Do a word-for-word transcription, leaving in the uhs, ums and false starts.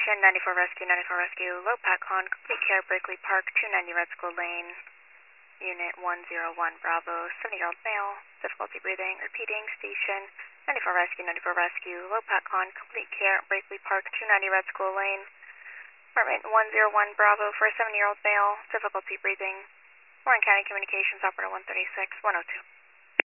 Station, ninety-four Rescue, ninety-four Rescue, low PACON, complete care, Berkeley Park, two ninety Red School Lane, Unit one zero one Bravo, seventy-year-old male, difficulty breathing, repeating, Station, ninety-four Rescue, ninety-four Rescue, low PACON, complete care, Berkeley Park, two ninety Red School Lane, Apartment one zero one Bravo for a seventy-year-old male, difficulty breathing, Warren County Communications Operator one thirty-six, one oh two.